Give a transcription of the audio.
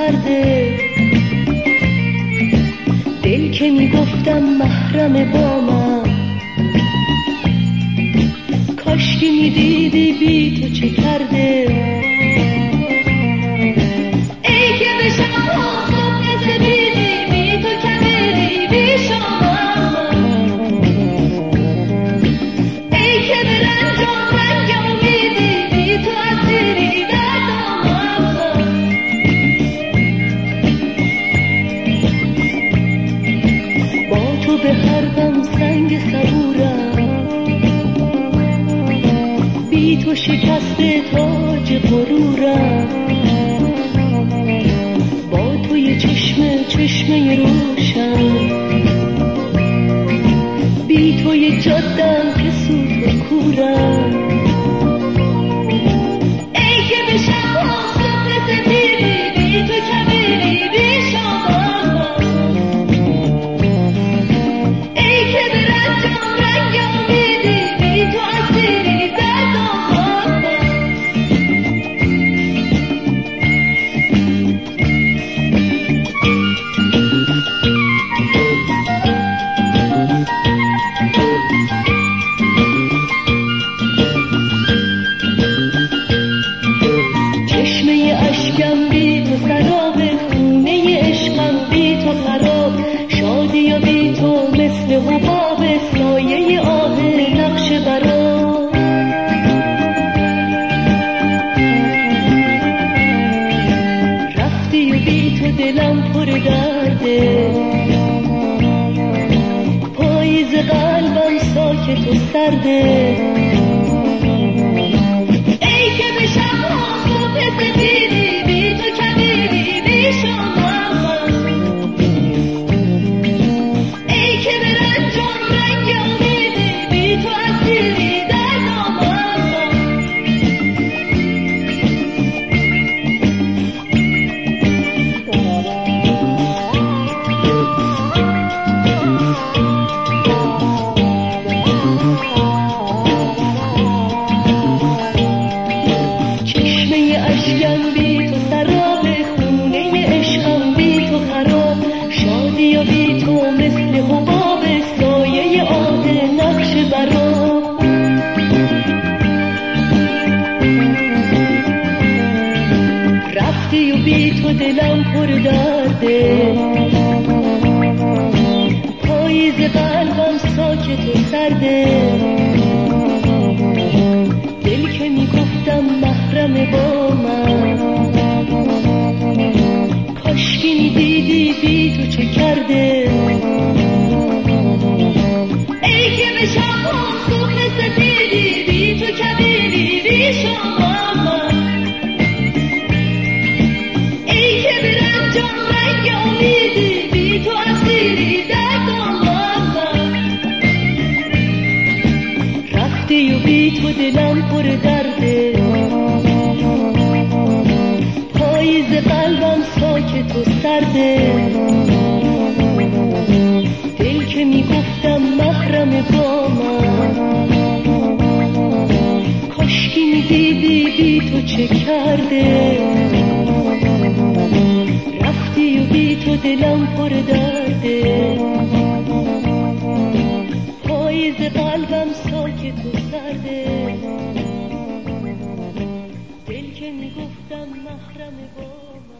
سرده، دل که میگفتم محرم با من، کاشکی میدیدی بی تو چه کرده. ای که به شبها صبح سپیدی بی تو کمیلی بی شما، ای که به رنجام رنگ امیدی بی تو اسیری در دامم. با تو به هر غم سنگ صبورم، بی تو شکست تاج غرورم. با تو یه چشمه روشن، بی تو یه جادم که سوت و کورم. ای که به شبها صبح سپیدی بی تو کمیلی بی شما، ای که به رنجام رنگ امیدی بی تو اسیری در دامم. چشمه اشکم بی تو سراب، خونه عشقم بی تو خراب. شادی و بی تو مثل حباب، سایه آه نقش برا. رفتی و بی تو دلم پر درده، پاییز قلبم ساکت و سرده. ای که به شبها صبح سپیدی بی تو کمیلی بی شما، ای که به رنجام رنگ امیدی بی تو اسیری در دامم. چشمه اشکم بی تو سراب، خونه عشقم بی تو خراب. شادی و بی تو مثل حباب، سایه آه نقش برا. رفتی و بی تو دلم پر درده، پاییز قلبم ساکت و سرده. دل که میگفتم محرم با من، کاشکی میدیدی بی تو چه کرده. ای که به شبها صبح سپیدی بی تو کمیلی بی شما، ای که به رنجام رنگ امیدی بی تو اسیری در دامم. رفتی و بی تو دلم پر درده، پاییز قلبم ساکت و سرده. دل که میگفتم محرم با من، کاشکی میدیدی بی تو چه کرده. رفتی و بی تو دلم پر درده، پاییز قلبم ساکت و سرده. دل که میگفتم محرم با من.